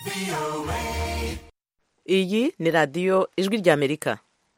iyi ni radiyo ijwi ry'amerika.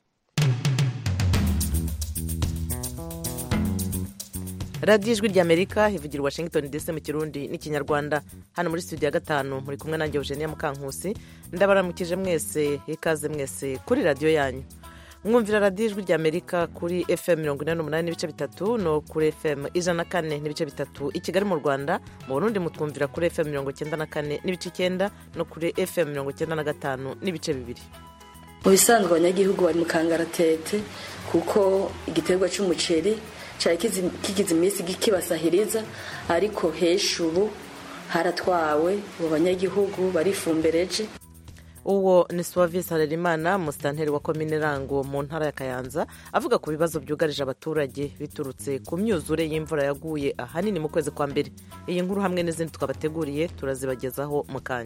radiyo ijwi ry'amerika ivugira i Washington DC mu kirundi n'ikinyarwanda. hano muri studio ya gatanu muri kumwe nanjye Eugenia Mukankusi. ndabaramukije mwese, ikaze mwese kuri radiyo yanyu. mwumvira radiyo ijwi ry'amerika kuri FM 48 n'ibice bitatu no kuri FM 104 n'ibice bitatu i Kigali mu Rwanda. mu Burundi mutwumvira kuri FM 94 n'ibice 9 no kuri FM 95 n'ibice bibiri. mu bisanzwe abanyagihugu bari mu kangaratete kuko igiterwa cy'umuceri cyari kigize iminsi kibasahiriza, ariko hejuru haratwawe abo banyagihugu barifumbereje. uwo ni Suavis Harerimana, musitanteri wa komine Rango mu ntara ya Kayanza, avuga ku bibazo byugarije abaturage biturutse ku myuzure y'imvura yaguye ahanini mu kwezi kwa mbere. iyi nkuru hamwe n'izindi twabateguriye turazibagezaho mu kanya.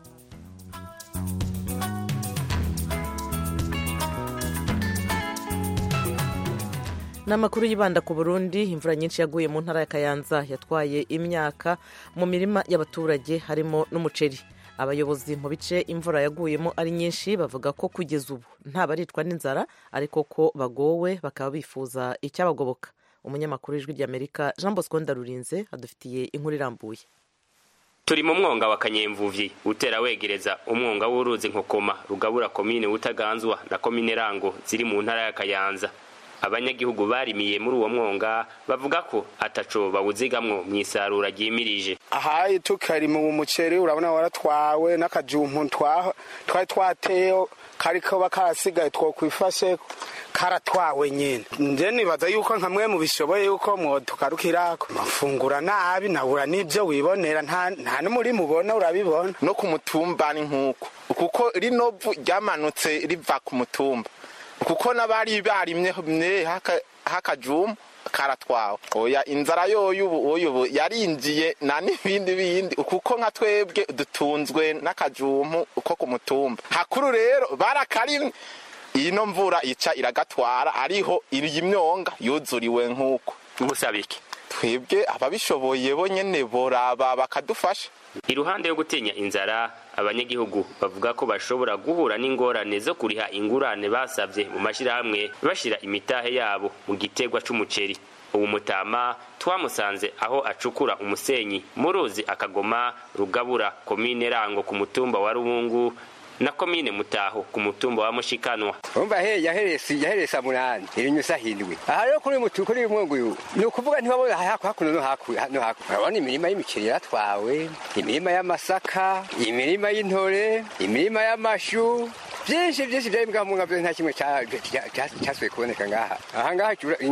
n'amakuru yibanda ku Burundi. imvura nyinshi yaguye mu ntara ya Kayanza yatwaye imyaka mu mirima y'abaturage harimo n'umuceri. abayobozi mu bice imvura yaguyemo ari nyinshi bavuga ko kugeza ubu nta baritwa n'inzara, ariko ko bagowe bakaba bifuza icyabagoboka. umunyamakuru w'ijwi ry'Amerika Jean Bosco Ndarurinze adufitiye inkuru irambuye. turi mu mwonga wa Kanyemvuvyi utera wegereza umwonga w'uruzi Nkokoma rugabura komine Butaganzwa na komine Rango ziri mu ntara ya Kayanza. abanyagihugu barimiye muri uwo mwonga bavuga ko ataco bawuzigamwo mwisarura ryimirije. ahaye tukari mu muceri urabona waratwawe n'akajumpu twari twateyo kariko bakarasigaye twokwifashe karatwawe nyene. nje nibaza yuko nkamwe mu bishoboye yuko mwotukarukirako mafungura nabi nabura n'ivyo wibonera nta n'umuri mubona urabibona no ku mutumba ni nkuko kuko rinovu ryamanutse riva ku mutumba kuko nabari barimye hakajumu karatwawe. oya inzara yoyubu yarinjiye na n'ibindi kuko nka twebwe dutunzwe n'akajumu uko ku mutumba hakuru rero barakarimwe. ino mvura ica iragatwara ariho iri myonga yuzuriwe nkuko. Musabiki twebwe ababishoboye bo nyene boraba bakadufasha. iruhande yo gutinya inzara, abanyagihugu bavuga ko bashobora guhura n'ingorane zo kuriha ingurane basavye mu mashirahamwe bashira imitahe yabo mu gitegwa c'umuceri. ubu Mutama twamusanze aho acukura umusenyi mu ruzi Akagoma rugabura komine Rango ku mutumba wa Rubungu na komine Mutaho ku mutumba wa Mushikanwa. umva yaheresa munani irinyusa hindwi. aha rero kuri mutukuri umwongo uyu ni ukuvuga ntibabona hakuno no hakuno. urabona imirima y'imiceri yaratwawe, imirima y'amasaka, imirima y'intore, imirima y'amashu, byinshi byari mbwa byose nta kimwe cyasubiye kuboneka ngaha. aha ngaha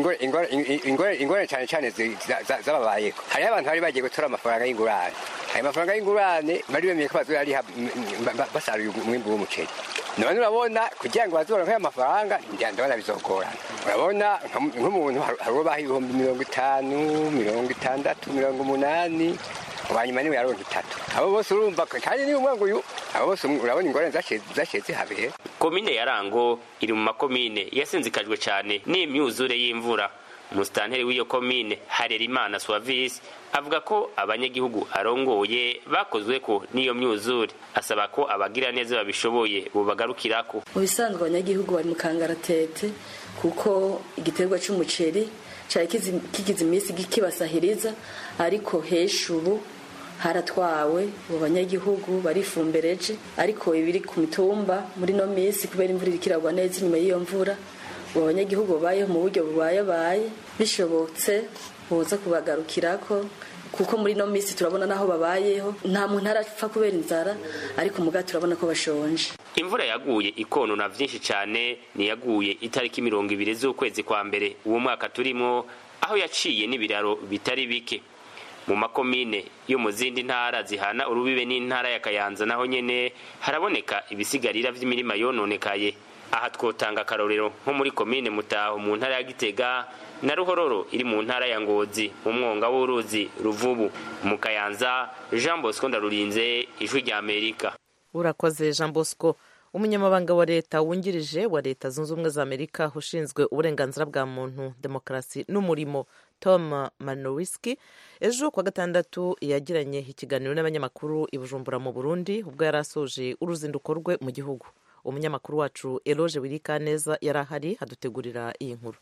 ingorane cyane zababayeko. hariho abantu bari bagiye gutora amafaranga y'ingurane. ayo mafaranga y'ingurane bari bemeye ko bazoyariha basaruye umwimbu w'umuceri. none urabona kugira ngo bazoronke ayo mafaranga ndabona bizogorana. urabona nk'umuntu hari uwo baha ibihumbi 50, 60, 80, abanyuma niwe yaronka 3. abo bose urumva kandi ni umwango uyu. abo bose urabona ingorane zashiye zihabeye. komine ya Rango iri mu makomine yasinzikajwe cyane n'imyuzure y'imvura. musitanteri w'iyo komine Harerimana Suavis avuga ko abanyagihugu arongoye bakozwe ko n'iyo myuzure, asaba ko abagira neza babishoboye bobagarukirako. mu bisanzwe abanyagihugu bari mu kangaratete kuko igiterwa cy'umuceri cyari kigize iminsi kibasahiriza, ariko hejuru haratwawe abo banyagihugu barifumbereje. ariko ibiri ku mitumba muri no minsi kubera imvura irikiragwa neza inyuma y'iyo mvura, abo banyagihugu babayeho mu buryo bubaye bishobotse boza kubagarukirako, kuko muri no minsi turabona naho babayeho nta muntu arapfa kubera inzara, ariko muga turabona ko bashonje. imvura yaguye ikonona vyinshi cyane niyaguye itariki 20 z'ukwezi kwa mbere uwo mwaka turimo, aho yaciye n'ibiraro bitari bike mu makomine yo mu zindi ntara zihana urubibe n'intara ya Kayanza. naho nyene haraboneka ibisigarira vy'imirima yononekaye. aha twotanga akarorero nko muri komine Mutaho mu ntara ya Gitega na Ruhororo iri mu ntara ya Ngozi mu mwonga w'uruzi Ruvubu. mu Kayanza, Jean Bosco Ndarurinze, ijwi ry'Amerika. urakoze Jean Bosco. umunyamabanga wa leta wungirije wa Leta Zunze Ubumwe za Amerika ushinzwe uburenganzira bwa muntu, demokarasi n'umurimo, Tom Manowiski ejo kuwa gatandatu yagiranye ikiganiro n'abanyamakuru i Bujumbura mu Burundi ubwo yari asoje uruzinduko rwe mu gihugu. Umunyamakuru wacu Eloge Wirikaneza yari ahari adutegurira iyi nkuru.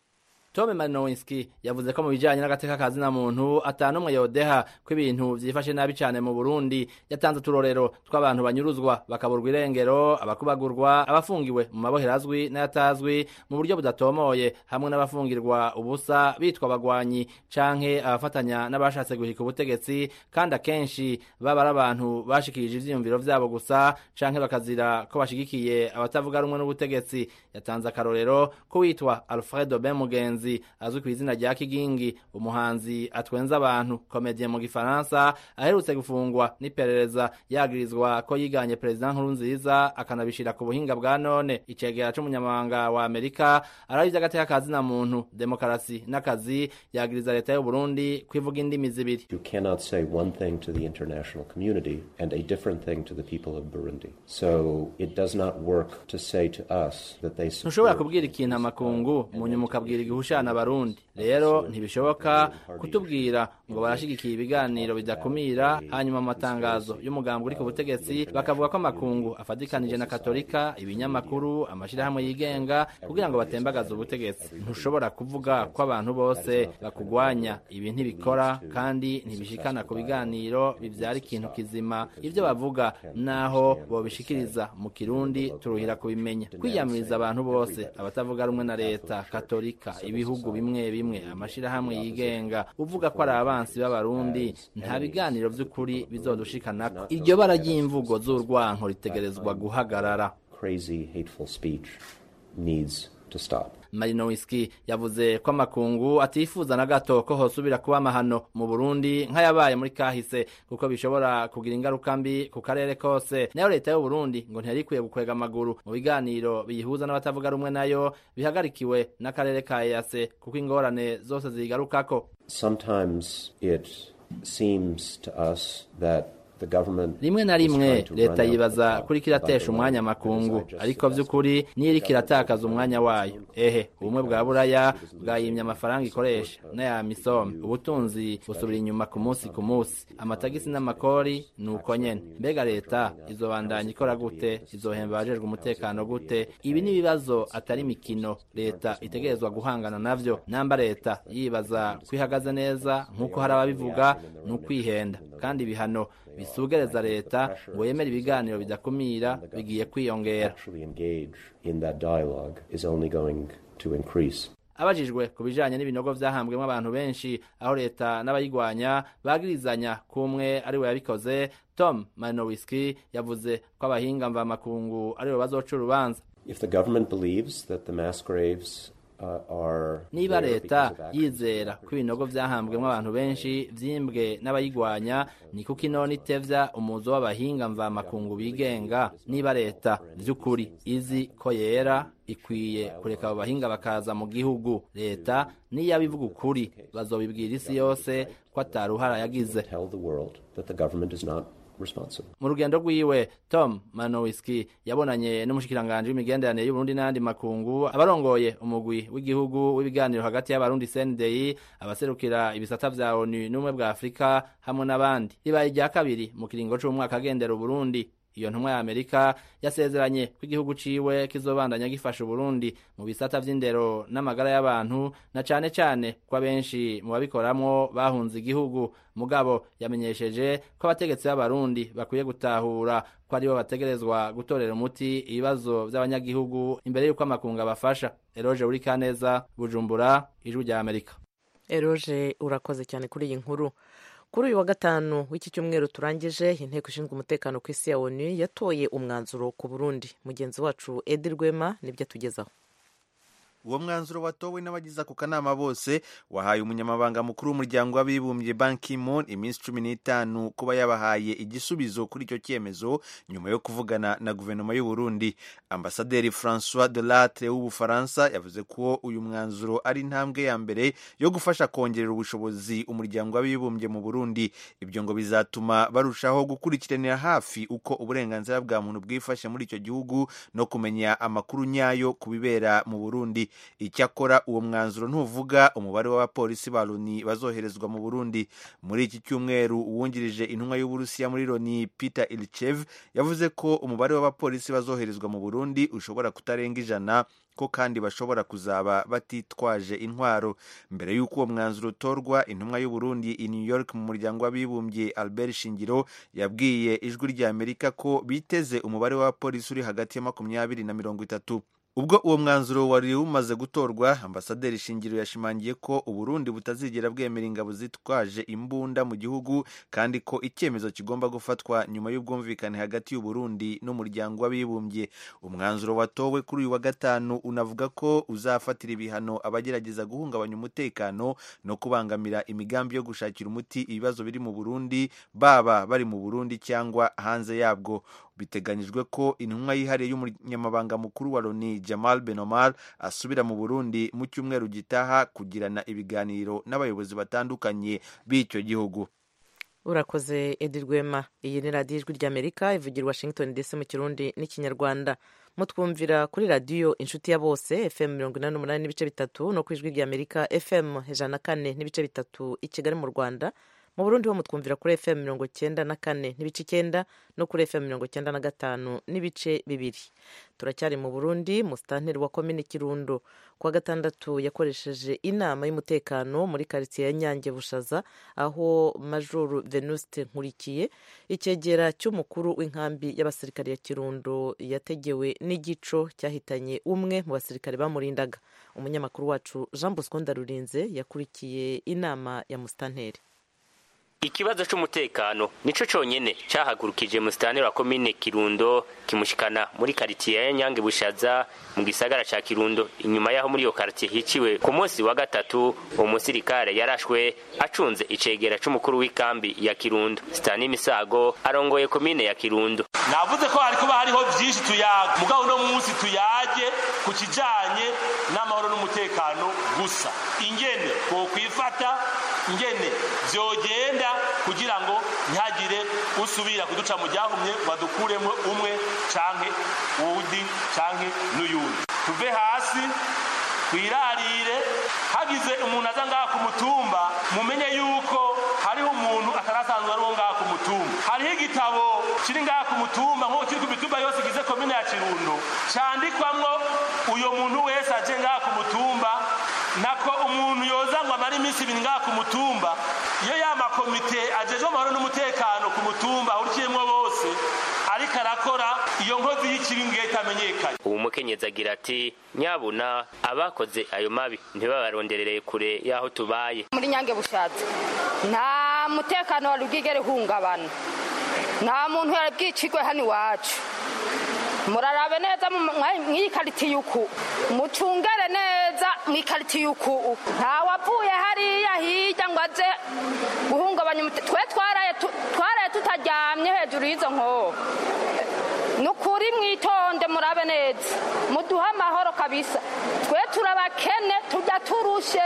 Tom Manowiski yavuze ko mu bijanye n'agateka ka zina muntu atanumwe yodeha ko ibintu vyifashe nabi cane mu Burundi. Yatanze uturorero tw'abantu banyuruzwa bakaburwa irengero, abakubagurwa, abafungiwe mu mabohero azwi n'ayatazwi mu buryo budatomoye, hamwe n'abafungirwa ubusa bitwa abagwanyi canke abafatanya n'abashatse guhika ubutegetsi, kandi akenshi baba ari abantu bashikirije ivyiyumviro vyabo gusa canke bakazira ko bashigikiye abatavuga rumwe n'ubutegetsi. Yatanze akarorero ko witwa Alfredo Bemugenzi azwi ku izina rya Kigingi, umuhanzi atwenza abantu, komedie mu Gifaransa, aherutse gufungwa n'iperereza yagirizwa ko yiganye President Nkurunziza akanabishira ku buhinga bwa none. Icegera c'umunyamabanga wa Amerika aravye agateka ka zina muntu, demokarasi n'akazi, yagiriza leta y'u Burundi kwivuga indimi zibiri. You cannot say one thing to the international community and a different thing to the people of Burundi. So it does not work to say to us that they support. Ntushobora kubwira ikintu amakungu munyuma ukabwira igihusha n'abarundi. Rero ntibishoboka kutubwira ngo barashigikiye ibiganiro bidakumira, hanyuma amatangazo y'umugambi uri ku butegetsi bakavuga ko amakungu afadikanije na Katolika, ibinyamakuru, amashirahamwe yigenga kugira ngo batembagaze ubutegetsi. Ntushobora kuvuga ko abantu bose bakugwanya. Ibi ntibikora kandi ntibishikana ku biganiro bivyara ikintu kizima. Ivyo bavuga naho bobishikiriza mu Kirundi turuhira kubimenya. Kwiyamiriza abantu bose abatavuga rumwe na leta, Katolika, ibihugu bimwe bimwe, amashirahamwe yigenga, uvuga ko ari abansi b'abarundi, nta biganiro vy'ukuri bizodushikanako. Iryo bara ry'imvugo z'urwanko ritegerezwa guhagarara. Crazy hateful speech needs to stop. Manowiski yavuze ko amakungu atifuza na gato ko hosubira kuba amahano mu Burundi nk'ayabaye muri kahise, kuko bishobora kugira ingaruka mbi ku karere kose. Nayo leta y'u Burundi ngo ntiyarikwiye gukwega amaguru mu biganiro biyihuza n'abatavuga rumwe nayo bihagarikiwe n'akarere ka EAC, kuko ingorane zose zigarukako. Sometimes it seems to us that rimwe na rimwe leta yibaza kuri kiratesha umwanya amakungu, ariko vy'ukuri niyo iriko iratakaza umwanya wayo. Ubumwe bwa Buraya bwayimye amafaranga ikoresha n'aya misome, ubutunzi busubira inyuma ku munsi ku munsi, amatagisi n'amakori nuko nyene. Mbega leta izobandanya ikora gute? Izohemba abajejwe umutekano gute? Ibi ni ibibazo atari mikino leta itegerezwa guhangana navyo. Namba leta yibaza kwihagaze neza nk'uko hari ababivuga, n'ukwihenda. Kandi ibihano bisugereza leta ngo yemere ibiganiro bidakumira bigiye kwiyongera. Abajijwe ku bijanye n'ibinogo vyahambwemo abantu benshi aho leta n'abayigwanya bagirizanya kumwe ari we yabikoze, Tom Manowiski yavuze ko abahinga mva makungu ari bo bazoca urubanza. If the government believes that the mass graves niba leta yizera ko ibinogo vyahambwemo abantu benshi vyimbwe n'abayigwanya, ni kuko inone itevya umuzo w'abahinga mva makungu bigenga. Niba leta vy'ukuri izi ko yera, ikwiye kureka abo bahinga bakaza mu gihugu. Leta niyo abivuga ukuri bazobibwira isi yose ko ataruhara yagize. Mu rugendo rwiwe, Tom Manowiski yabonanye n'umushikiranganje w'imigenderanire y'u Burundi n'andi makungu, abarongoye umugwi w'igihugu w'ibiganiro hagati y'abarundi CNDI, abaserukira ibisata vya ONU n'umwe bwa Afrika hamwe n'abandi. Ribaye rya kabiri mu kiringo c'umwaka agendera Burundi. Iyo ntumwa ya Amerika yasezeranye ko igihugu ciwe kizobandanya gifasha Burundi mu bisata vy'indero n'amagara y'abantu, na cane cane ko abenshi mu babikoramwo bahunze igihugu. Mugabo yamenyesheje ko abategetsi b'abarundi bakwiye gutahura ko aribo bategerezwa gutorera umuti ibibazo vy'abanyagihugu imbere y'uko amakungu abafasha. Eloge Wirikaneza, Bujumbura, Ijwi rya Amerika. Eloge, urakoze cyane kuri iyi nkuru. Kuri uyu wa gatanu w'iki cyumweru turangije, inteko ishinzwe umutekano ku isi ya ONU yatoye umwanzuro ku Burundi. Mugenzi wacu Edi Rwema nibyo tugezaho. Uwo mwanzuro watowe n'abagize ako kanama bose wahaye umunyamabanga mukuru w'umuryango w'abibumbye Ban Ki-moon iminsi 15 kuba yabahaye igisubizo kuri icyo cyemezo nyuma yo kuvugana na guverinoma y'u Burundi. Ambasaderi François Delattre w'Ubufaransa yavuze ko uyu mwanzuro ari intambwe ya mbere yo gufasha kongerera ubushobozi umuryango w'abibumbye mu Burundi. Ibyo ngo bizatuma barushaho gukurikiranira hafi uko uburenganzira bwa muntu bwifashe muri icyo gihugu no kumenya amakuru nyayo kubibera mu Burundi. Icyakora uwo mwanzuro ntuvuga umubare w'abapolisi ba Loni bazoherezwa mu Burundi. Muri iki cyumweru uwungirije intumwa y'Uburusiya muri Loni Peter Ilchev yavuze ko umubare w'abapolisi bazoherezwa mu Burundi ushobora kutarenga 100, ko kandi bashobora kuzaba batitwaje intwaro. Mbere y'uko uwo mwanzuro utorwa, intumwa y'u Burundi i New York mu muryango w'abibumbye Albert Shingiro yabwiye ijwi rya Amerika ko biteze umubare w'abapolisi uri hagati ya 20 na 30. Ubwo uwo mwanzuro wari umaze gutorwa, Ambasaderi Shingiro yashimangiye ko Uburundi butazigera bwemera ingabo zitwaje imbunda mu gihugu, kandi ko icyemezo kigomba gufatwa nyuma y'ubwumvikane hagati y'u Burundi n'umuryango w'abibumbye. Umwanzuro watowe kuri uyu wa gatanu unavuga ko uzafatira ibihano abagerageza guhungabanya umutekano no kubangamira imigambi yo gushakira umuti ibibazo biri mu Burundi, baba bari mu Burundi cyangwa hanze yabwo. Biteganyijwe ko intumwa yihariye y'umunyamabanga mukuru wa Loni Jamal Ben Omar asubira mu Burundi mu cyumweru gitaha kugirana ibiganiro n'abayobozi batandukanye b'icyo gihugu. Urakoze Edi Rwema. Iyi ni radiyo ijwi ry'Amerika ivugira Washington DC mu Kirundi n'Ikinyarwanda. Mutwumvira kuri radiyo Inshuti ya Bose FM 88 n'ibice bitatu no ku ijwi ry'Amerika FM 104 n'ibice bitatu i Kigali mu Rwanda. Mu Burundi ho mutwumvira kuri FM 94 n'ibice 9 no kuri FM 95 n'ibice 2. Turacyari mu Burundi. Musitanteri wa komine Kirundo kwa gatandatu yakoresheje inama y'umutekano muri quartier ya Nyange Bushaza, aho Major Venuste Nkurikiye, icyegera cy'umukuru w'inkambi y'abasirikare ya Kirundo, yategewe n'igico cyahitanye umwe mu basirikare bamurindaga. Umunyamakuru wacu Jean Bosco Ndarurinze yakurikiye inama ya musitanteri. Ikibazo c'umutekano nico cyonyene cyahagurukije musitanteri wa komine Kirundo kimushikana muri quartier ya Nyange Bushaza mu gisagara ca Kirundo. Inyuma yaho muri iyo quartier hiciwe ku munsi wa gatatu umusirikare yarashwe acunze icegera c'umukuru w'ikambi ya Kirundo. Stani Misago arongoye komine ya Kirundo. Navuze ko hariko hariho byinshi tuyaga mugabo no munsi tuyaje ku kijanye n'amahoro n'umutekano gusa, ingene ko kwifata, ingene vyogenda kugira ngo ntihagire usubira kuduca mu ryahumye badukuremo umwe canke uwundi canke n'uyundi. Tuve hasi twirarire, hagize umuntu aza ngaha ku mutumba mumenye yuko hariho umuntu atarasanzwe ari wo ngaha ku mutumba. Hariho igitabo kiri ngaha ku mutumba nk'uko kiri ku mitumba yose igize komine ya Kirundo, candikwamwo uyo muntu wese aje ngaha ku mutumba, nako umuntu yoza ngo amara iminsi 2 ngaha ku mutumba. Iyo y'amakomite ajejwe amahoro n'umutekano ku mutumba urikiyemwo bose ariko arakora iyo nkozi y'ikiringiye itamenyekanye. Ubu mukenyezi agira ati nyabuna abakoze ayo mabi ntibabaronderereye kure yaho tubaye. Muri Nyange Bushaza nta mutekano wari bwigere hungabana, nta muntu yari bwicirwe hano iwacu. Murarabe neza mw'ikaritiye uku, mucungere neza mw'ikaritiye uku, nta wavuye hariya hirya ngo aze guhungabanya twe twaraye tutaryamye hejuru y'izo nkoho. Nukuri mwitonde murabe neza muduha amahoro kabisa. Twe turabakene tujya turushe,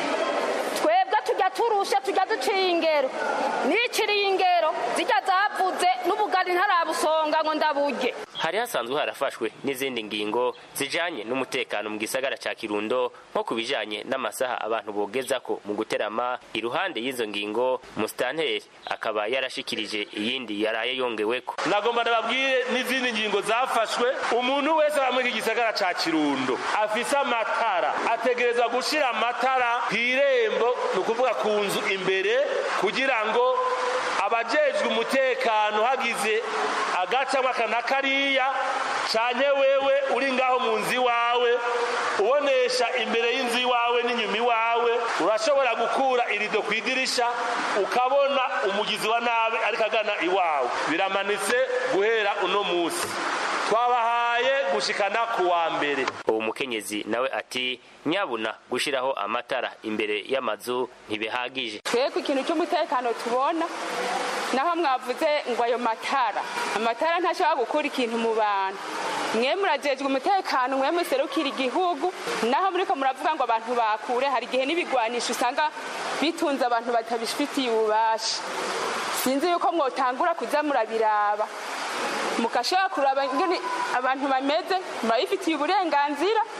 twebwe tujya turushe, tujya duciye ingero n'ikiriye ingero zijya zavuze n'ubugari ntarabusonga ngo ndaburye. Hari hasanzwe harafashwe n'izindi ngingo zijanye n'umutekano mu gisagara ca Kirundo, nko kubijanye n'amasaha abantu bogezako mu guterama. Iruhande y'izo ngingo musitanteri akaba yarashikirije iyindi yaraye yongeweko. Nagomba ndababwire n'izindi ngingo zafashwe. Umuntu wese bamwe igisagara ca Kirundo afise amatara ategereza gushira amatara kw'irembo, nukuvuga ku nzu imbere, kugira ngo abajejwe umutekano hagize agaca mwakana kariya canke wewe uri ngaho mu nzi wawe ubonesha imbere y'inzi wawe n'inyuma wawe, urashobora gukura irido kwidirisha ukabona umugizi wa nabi ariko agana iwawe. Biramanitse guhera uno musi, twabahaye gushikana ku wa mbere. Uwo mukenyezi nawe ati nyabuna gushiraho amatara imbere y'amazu ntibihagije. Twebwe ikintu cy'umutekano tubona naho mwavuze ngo ayo amatara ntashobora gukura ikintu mu bantu. Mwe murajejwe umutekano, mwe muserukira igihugu, naho muriko muravuga ngo abantu bakure, hari igihe n'ibigwanisha usanga bitunze abantu batabifitiye ububasha. Sinzi yuko mwotangura kuza murabiraba mukashobora kuraba ingene abantu bameze, murabifitiye uburenganzira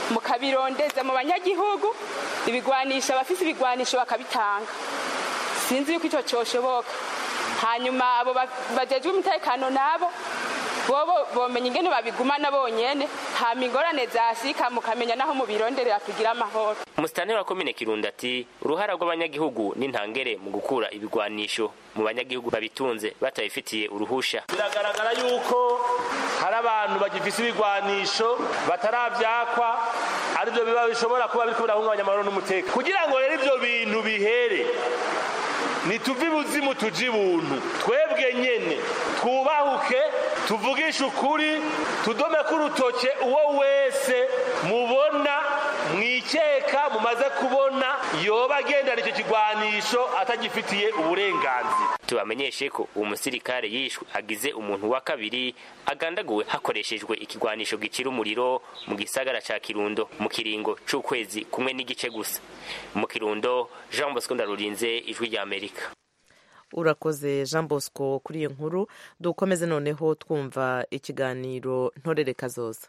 mukabirondeza mu banyagihugu ibigwanisha abafise ibigwanisho bakabitanga sinzi yuko icyo cyoshoboka hanyuma abo bajejwe umutekano nabo bobo bomenya ingene babigumana bonyene hama ingorane zasika mukamenya naho mubironderera kugira amahoro. Musitanteri wa komine Kirundo ati uruhara rw'abanyagihugu n'intangere mu gukura ibigwanisho mu banyagihugu babitunze batayifitiye uruhusha. Biragaragara yuko hari abantu bagifise ibigwanisho bataravyakwa arivyo biba bishobora kuba biriko birahungabanya amahoro n'umutekano. Kugira ngo rero ivyo bintu bihere nituvi buzimu tuji buntu twebwe nyene twubahuke tuvugishe ukuri tudome kurutoke uwo wese mubona mwikeka mumaze kubona yoba agendana icyo kigwanisho atagifitiye uburenganzira. Tubamenyeshe ko uwo musirikare yishwe agize umuntu wa kabiri agandaguwe hakoreshejwe ikigwanisho gicira umuriro mu gisagara ca Kirundo mu kiringo c'ukwezi kumwe n'igice gusa. Mu Kirundo, Jean Bosco Ndarurinze, Ijwi rya Amerika. Urakoze Jean Bosco kuri iyo nkuru. Dukomeze noneho twumva ikiganiro Ntorere Kazoza.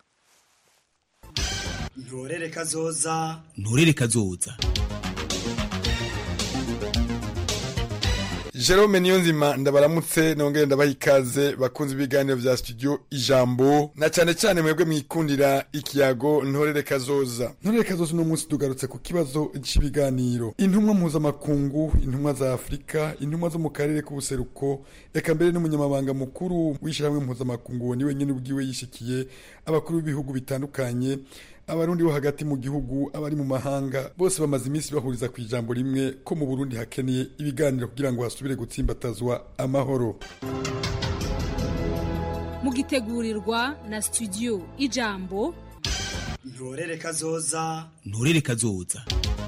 Ntorere Kazoza, Ntorere Kazoza. Jerome Niyonzima ndabaramutse nongere ndabaha ikaze bakunze ibiganiro vya studio Ijambo na cyane mwebwe mwikundira ikiyago Ntorere Kazoza. Ntorere Kazoza no munsi tugarutse ku kibazo cy'ibiganiro. Intumwa mpuzamakungu, intumwa za Afrika, intumwa zo mu karere k'ubuseruko, eka mbere n'umunyamabanga mukuru w'ishyirahamwe mpuzamakungu niwe nyene ubwiwe yishikiye abakuru b'ibihugu bitandukanye, abarundi bo hagati mu gihugu, abari mu mahanga, bose bamaze iminsi bahuriza ku ijambo rimwe ko mu Burundi hakeneye ibiganiro kugira ngo hasubire gutsimbatazwa amahoro. Mugitegurirwa na studio Ijambo. Ntorere Kazoza, Ntorere Kazoza.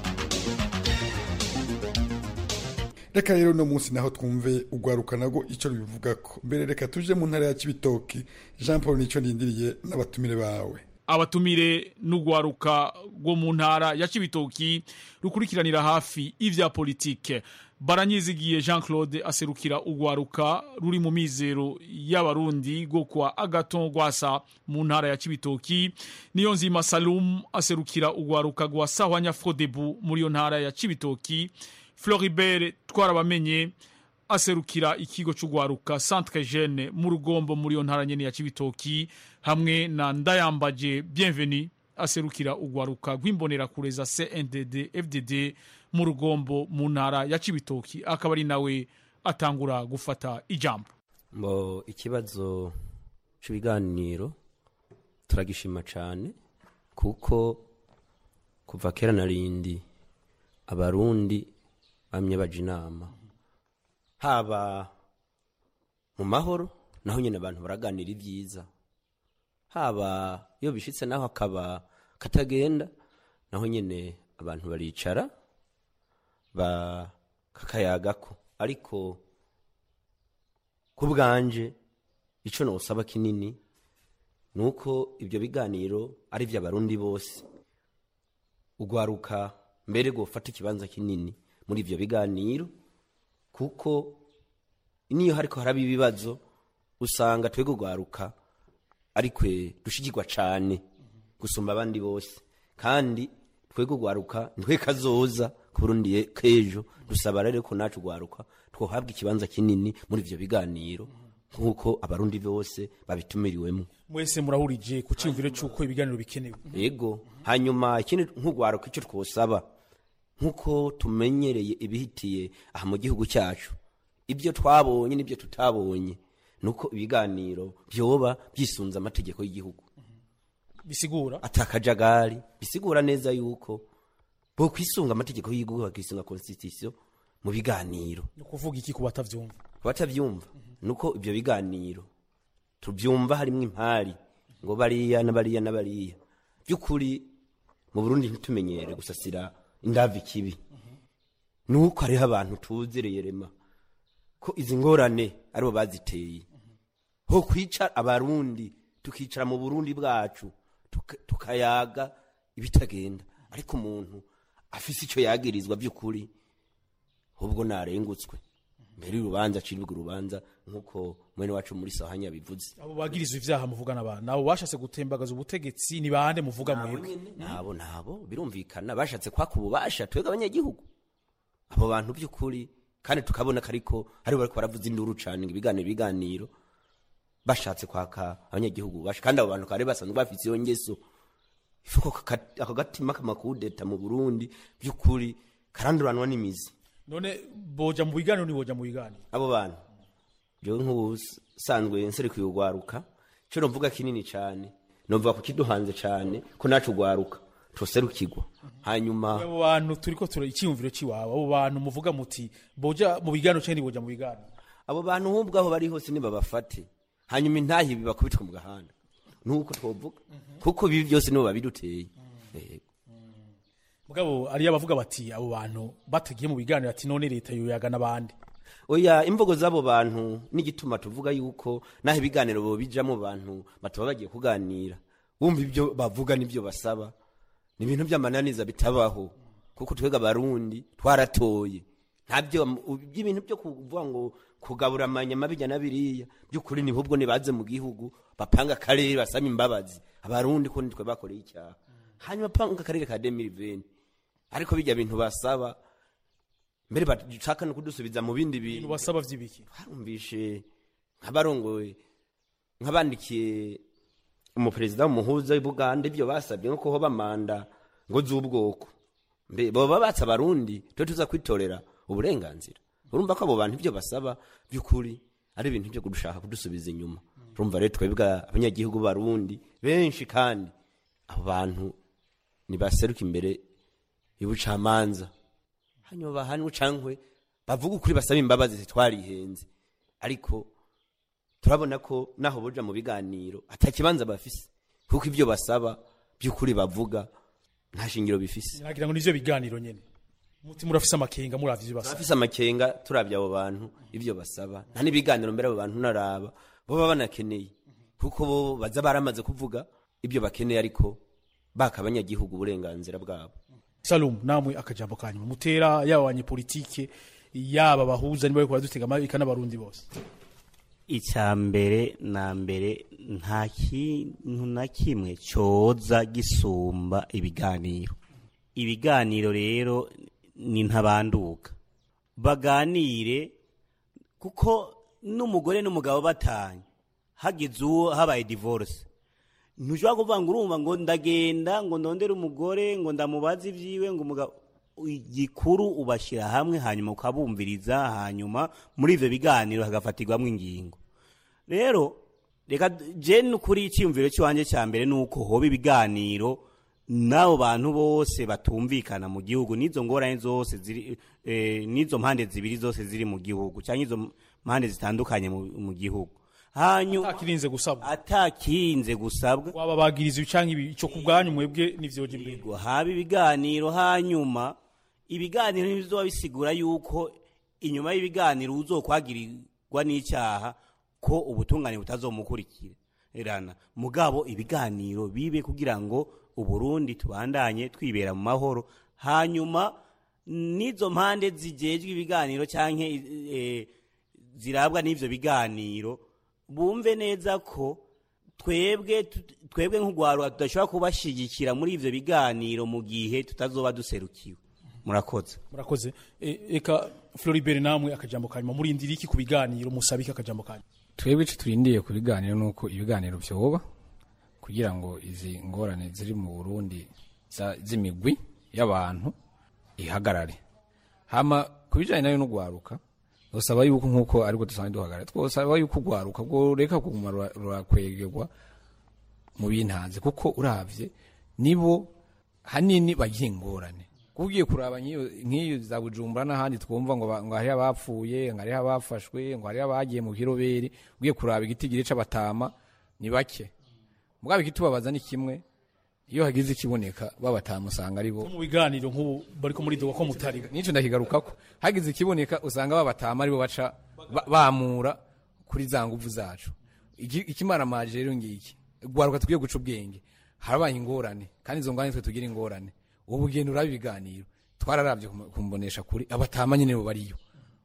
Reka rero no munsi naho twumve ugwaruka nago ico rubivugako. Mbere reka tuje mu ntara ya Cibitoki. Jean Paul Nico ndindiriye n'abatumire bawe. Abatumire n'ugwaruka rwo mu ntara ya Cibitoki rukurikiranira hafi ivya politike. Baranyizigiye Jean Claude aserukira ugwaruka ruri mu mizero y'abarundi go kwa Agaton Gwasa mu ntara ya Cibitoki. Niyonzima Salum aserukira ugwaruka gwa Sahwanya Frodebu muri yo ntara ya Cibitoki. Floribert Twarabamenye aserukira ikigo c'ugwaruka Centre Jeune mu Rugombo muri yo ntara nyene ya Cibitoki, hamwe na Ndayambaje Bienvenue aserukira ugwaruka rw'imbonera kureza CNDD FDD mu Rugombo mu ntara ya Cibitoki. Akaba ari nawe atangura gufata ijambo. Mbo ikibazo cy'ibiganiro turagishima cyane kuko kuva kera narindi abarundi bamye baje inama, haba mu mahoro naho nyene abantu baraganira ibyiza, haba iyo bishitse naho akaba katagenda naho nyene abantu baricara kakayagako. Ariko kubwanje ico no usaba kinini nuko ibyo biganiro ari vy'abarundi bose, ugwaruka mbere gufata ikibanza kinini muri ibyo biganiro, kuko niyo hariko haraba ibibazo usanga twego gwaruka arikwe dushigirwa cane gusumba abandi bose, kandi twego gwaruka ntwe kazoza ku Burundi kejo. Dusaba rero ko nacu gwaruka twohabwa ikibanza kinini muri ivyo biganiro nkuko abarundi bose babitumiriwemo. Mwese murahurije ku cyumviro cy'uko ibiganiro bikenewe. Yego, hanyuma ikindi nk'ugwaruka icyo twosaba nkuko tumenyereye ibihitiye aha mu gihugu cyacu, ibyo twabonye n'ibyo tutabonye, nuko ibiganiro byoba byisunza amategeko y'igihugu. Bisigura atakajagari, bisigura neza yuko bo kwisunga amategeko y'igihugu, bakisunga constitution mu biganiro. Nukuvuga iki ku batavyumva? Batavyumva nuko ibyo biganiro tubyumva harimo impari ngo bariya n'abariya. Byukuri mu Burundi ntitumenyere gusasira indavi kibi. Nuko hariho abantu tuzereye rema ko izi ngorane aribo baziteye. Ho kwicara abarundi tukicara mu Burundi bwacu tukayaga ibitagenda, ariko umuntu afise icyo yagirizwa byukuri ubwo narengutswe. mbere y'urubanza aciribwa urubanza nk'uko mwene wacu muri sahanya bivuze. Abo bagirizwa ivyaha muvugana abantu nabo bashatse gutembagaza ubutegetsi ni bande muvuga mwebwe? Nabo birumvikana bashatse kwaka ububasha twega abanyagihugu. Abo bantu by'ukuri kandi tukabona kariko ari bariko baravuza induru cane ibiganiro bashatse kwaka abanyagihugu basha kandi abo bantu kare basanzwe bafite iyo ngeso. Ifuko ako gatima kamakudeta mu Burundi by'ukuri karanduranwa n'imizi. None boja mu biganiro ni boja mu biganiro abo bantu je nk'ubusanzwe nsere kuyugwaruka cyo novuga kinini cyane novuga ko kiduhanze cyane ko nacu gwaruka toserukirwa hanyuma abo bantu turiko icyumviro ciwabo abo bantu muvuga muti boja mu biganiro cyane boja mu biganiro abo bantu hubwo aho bari hose ni babafate hanyuma intahi bibakubitwa mu gahanda nuko twovuga kuko bibi byose nibo babiduteye. Mugabo ari abavuga bati abo bantu batagiye mu biganiro ati none leta yoyaga nabandi. Oya imvugo zabo bantu n'igituma tuvuga yuko naho ibiganiro bo bijamo bantu batuba bagiye kuganira. Wumva ibyo bavuga nibyo basaba. Ni ibintu by'amananiza bitabaho kuko twega barundi twaratoye. Ntabyo ibintu byo kuvuga ngo kugabura amanyama bijya nabiriya by'ukuri ni hubwo nibaze mu gihugu bapanga karere basaba imbabazi. Abarundi ko nitwe bakoreye icyaha. Hanyuma panga karere ka 2020 ariko bijya bintu basaba mbere bashaka no kudusubiza mu bindi bintu basaba vy'ibiki harumvishe nk'abarongoye nk'abandikiye umuperezida w'umuhuza w'Buganda ibyo basabye nko hoba manda ngo z'ubwoko mbe baba batsa barundi twe tuza kwitorera uburenganzira. Urumva ko abo bantu ibyo basaba by'ukuri ari ibintu byo kudushaka kudusubiza inyuma. Urumva rero twebwa abanyagihugu barundi benshi kandi abo bantu nibaseruka imbere y'ubucamanza hanyuma bahanwe cankwe bavuga ukuri basaba imbabazi zitwarihenze ariko turabona ko naho boja mu biganiro atakibanza bafise kuko ivyo basaba by'ukuri bavuga nta shingiro bifise. Nagira ngo nivyo biganiro nyene muti murafise amakenga muravye ivyo basaba. Bafise amakenga turavye abo bantu ivyo basaba nta nibiganiro mbere abo bantu naraba bo banakeneye kuko bo baza baramaze kuvuga ibyo bakeneye ariko baka abanyagihugu uburenganzira bwabo. Salum namwe akajambo kanyu mutera yaba abanyepolitike yaba bahuza niba bariko badutega amabika n'abarundi bose. Icambere na mbere nta kintu na kimwe coza gisumba ibiganiro. Ibiganiro rero ni ntabanduka baganire kuko n'umugore n'umugabo batanye hagize uwo habaye divorce ntushobora kuvuga ngo urumva ngo ndagenda ngo ndondere umugore ngo ndamubaza ivyiwe ngo umugabo igikuru ubashira hamwe hanyuma ukabumviriza hanyuma muri ivyo biganiro hagafatirwamwe ingingo. Rero reka je n'ukuri icyumviro cy'wanje cya mbere nuko hoba ibiganiro nabo bantu bose batumvikana mu gihugu nizo ngorane zose ziri nizo mpande zibiri zose ziri mu gihugu cyangwa izo mpande zitandukanye mu gihugu hanyu atakirinze gusabwa waba bagiriza cyangwa icyo kubwanyu mwebwe nivyoje imbere haba ibiganiro hanyuma ibiganiro nizo bisigura yuko inyuma y'ibiganiro uzokwagirirwa n'icyaha ko ubutungane butazomukurikira erana mugabo ibiganiro bibe kugira ngo Uburundi tubandanye twibera mu mahoro hanyuma nizo mpande zijejwe ibiganiro canke zirabwa n'ivyo biganiro bumve neza ko twebwe nk'ugwarwa tudashobora kubashigikira muri ivyo biganiro mu gihe tutazoba duserukiwe. Murakoze eka Floribert namwe akajambo kanyuma muri indiriki ku biganiro musabika akajambo kanyuma. Twebwe turindiye ku biganiro nuko ibiganiro byoba kugira ngo izi ngorane ziri mu Burundi z'imigwi y'abantu ihagarare. Hama kubijanye nayo n'ugwaruka usaba yuko nkuko ariko dusanzwe duhagarara twosaba yuko ugwaruka bwo reka kuguma rurakwegerwa mu bintanze kuko uravye nibo hanini bagiye ingorane kugiye kuraba nk'iyo za Bujumbura n'ahandi twumva ngo hari abapfuye ngo hari abafashwe ngo hari abagiye mu kiroberi ugiye kuraba igitigire c'abatama ni bake mugabe kitubabaza ni kimwe iyo hagize ikiboneka babatama usanga ari bo mu biganiro nk'ubu bariko muri dogo ko mutari nico ndakigarukako hagize ikiboneka usanga babatama ari bo baca bamura kuri za nguvu zacu ikimara maje rero ngiki gwaruka tugiye guca ubwenge harabaye ingorane kandi izo ngorane twe tugira ingorane ubu bugendo urabiganiro twararavye kumbonesha kuri abatama nyene bo bariyo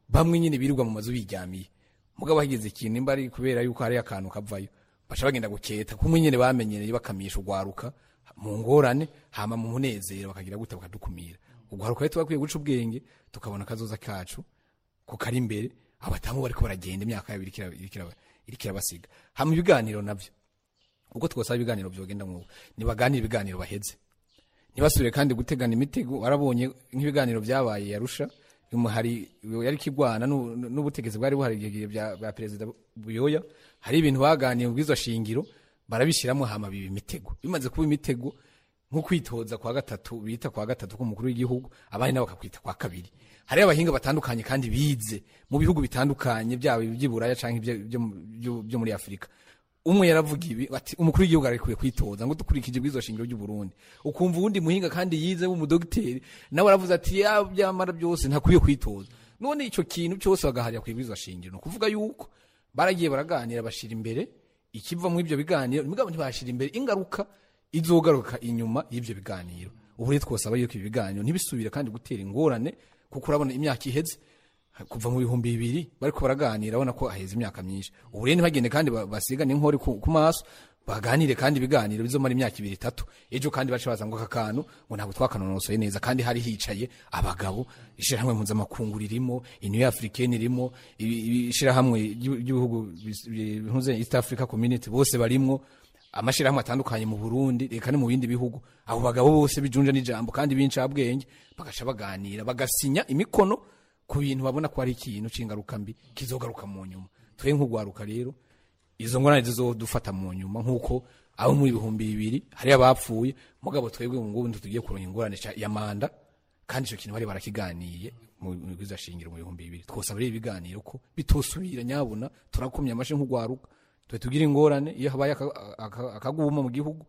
bamwe nyine birirwa mu mazu biryamiye mugabo hagize ikintu imba ari kubera yuko hari akantu kavayo basha bagenda guketa kumwe nyine bamenyereye bakamisha ugwaruka mu ngorane hama mu munezero bakagira gute bakadukumira ugwaruka rero twakwiye guca ubwenge tukabona kazoza kacu ko kari imbere abatamu bariko baragenda imyaka yabiri irikira basiga hama ibiganiro navyo uko twosaba ibiganiro byogenda mu nibaganira ibiganiro baheze nibasubire kandi gutegana imitego warabonye nk'ibiganiro byabaye yarusha hari yari kigwana n'ubutegezi bwari buhari bya president Buyoya hari ibintu baganiye ubwizo shingiro barabishiramo hama bibi imitego bimaze kuba imitego nko kwitoza kwa gatatu bita kwa gatatu k'umukuru w'igihugu abandi nabo bakakwita kwa kabiri hari abahinga batandukanye kandi bize mu bihugu bitandukanye byabo by'iburaya canke byo muri Afrika umwe yaravuga ibi ati umukuru w'igihugu arekuye kwitoza ngo dukurikije bwizo shingiro ry'u Burundi ukumva undi muhinga kandi yize w'umudokiteri nawe aravuze ati ya byamara byose ntakwiye kwitoza none ico kintu cyose bagaharya kwibwizo shingiro no kuvuga yuko baragiye baraganira bashira imbere ikiva mu ibyo biganiro mugabo ntibashira imbere ingaruka izogaruka inyuma y'ibyo biganiro ubu rero twosaba yuko ibiganiro ntibisubira kandi gutera ingorane kuko urabona imyaka iheze kuva mu 2000 bariko baraganira abona ko aheze imyaka myinshi ubu rero ntibagende kandi basigane inkori ku maso baganire kandi ibiganiro bizomara imyaka 2-3 ejo kandi bace bazango kakanu ngo ntabwo twakanonosoye neza kandi hari hicaye abagabo ishira hamwe mpuzamakungu ririmo Union Africaine irimo ishira hamwe y'ibihugu bihuze East Africa Community bose barimo amashira hamwe atandukanye mu Burundi reka no mu bindi bihugu abo bagabo bose bijunja n'ijambo kandi bincabwenge bagaca baganira bagasinya imikono ku bintu babona ko ari ikintu cingaruka mbi kizogaruka mu nyuma twe nk'ugwaruka rero izo ngorane zizodufata mu nyuma nkuko abo muri 2000 hari abapfuye mugabo twebwe ngo ngubu tugiye kuronka ingorane ya manda kandi ico kintu bari barakiganiye mu bwiza shingiro mu 2000 twosaba rero ibiganiro ko bitosubira nyabona turakomye amashe nk'ugwaruka twe tugira ingorane iyo habaye akaguma mu gihugu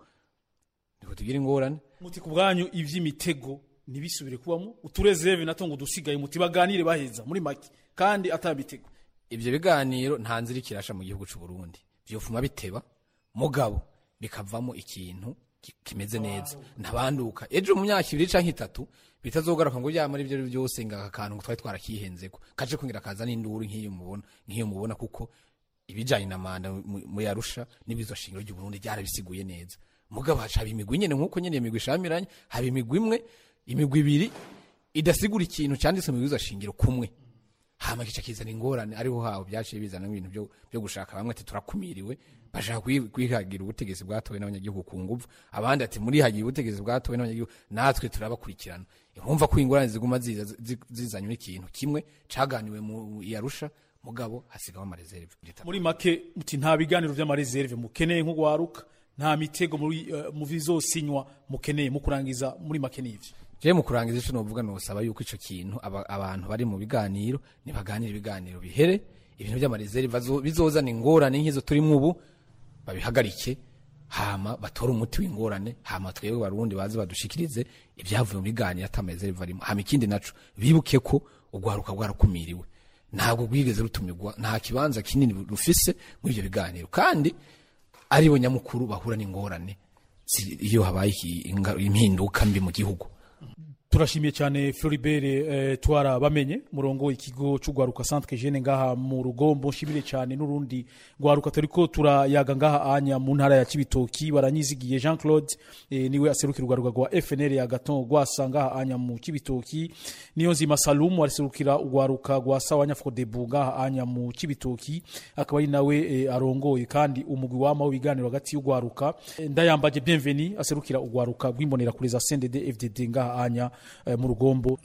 twe tugira ingorane muti kubwanyu ivy'imitego nibisubire kubamo uturezeve natongo dusigaye muti baganire baheza muri make kandi atabitego ivyo biganiro nta nzira kirasha mu gihugu c'u Burundi vyofuma biteba mugabo bikavamo ikintu kimeze neza ntabanduka ejo mu myaka 2 canke 3 bitazogaruka ngo yamara ivyo byose ngaka kantu twari twarakihenzeko kaje kungira kaza n'induru nk'iyo mubona kuko ibijanye na manda mu yarusha nibizo shingiro ry'u Burundi byarabisiguye neza mugabo haca imigwi nyene nkuko nyene imigwi shamiranye haba imigwi imwe imigwi ibiri idasigura ikintu cyanditse mu bizo shingiro kumwe hama kica kizana ingorane ariho hawo byaciye bizana ibintu byo gushaka bamwe ati turakumiriwe bashaka kwihagira ubutegetsi bwatowe n'abanyagihugu ku nguvu abandi ati muri hagiye ubutegetsi bwatowe n'abanyagihugu natwe turabakurikirana urumva ko ingorane ziguma zizanywe n'ikintu kimwe caganiwe mu yarusha mugabo hasigaho amareserve muri make muti nta biganiro by'amareserve mukeneye nk'ugwaruka nta mitego mu bizosinywa mukeneye mu kurangiza muri make n'ivyo je mu kurangiza ico novuga nosaba yuko ico kintu abantu bari mu biganiro nibaganira ibiganiro bihere ibintu by'amareserve bizozana ingorane nk'izo turi mu ubu babihagarike hama batora umuti w'ingorane hama twebwe barundi bazi badushikirize ibyavuye mu biganiro atamereserve arimo hama ikindi naco bibuke ko ugwaruka bwarakumiriwe ntabwo bwigeze rutumirwa nta kibanza kinini rufise muri ibyo biganiro kandi aribo nyamukuru bahura n'ingorane iyo habaye impinduka mbi mu gihugu turashimiye cyane Floribert twara bamenye murongo ikigo cy'ugwaruka Centre Jeune ngaha mu Rugombo nshimire cyane n'urundi gwaruka turiko turayaga ngaha anya mu ntara ya Kibitoki baranyizigiye Jean Claude niwe aserukira ugwaruka gwa FNL ya Gaton gwasanga anya mu Kibitoki niyo nzima Salum aserukira ugwaruka gwa Sawanya Frodebu ngaha anya mu Kibitoki akaba ari nawe arongoye kandi umugwi wama w'ibiganiro hagati y'ugwaruka ndayambaje bienvenue aserukira ugwaruka gw'imbonera kuri za CNDD FDD ngaha anya mu Rugombo.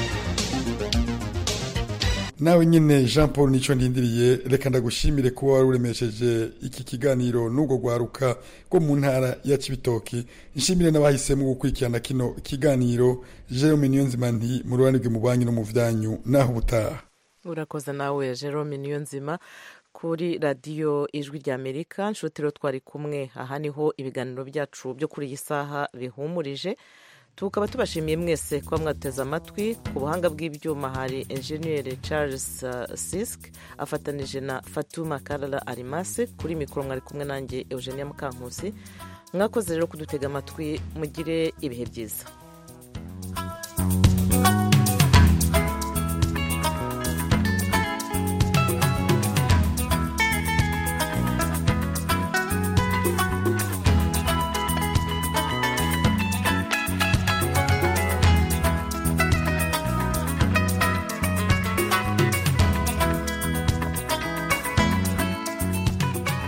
Nawe nyine Jean Paul nico ndindiriye reka ndagushimire kuba wari uremesheje iki kiganiro n'ubwo gwaruka ko mu ntara ya Kibitoki nshimire n'abahisemo gukurikirana kino kiganiro Jerome Niyonzima nti mu ruhande rw'umubanyi no mu vyanyu naho butaha urakoze nawe Jerome Niyonzima kuri radio Ijwi rya Amerika nshotero twari kumwe aha niho ibiganiro byacu byo kuri iyi saha bihumurije tukaba tubashimiye mwese kuba mwateze amatwi ku buhanga bw'ibyuma hari Engineer Charles Sisk afatanije na Fatuma Karala Arimase kuri mikoro mwari kumwe nanjye Eugenia Mukankusi mwakoze rero kudutega amatwi mugire ibihe byiza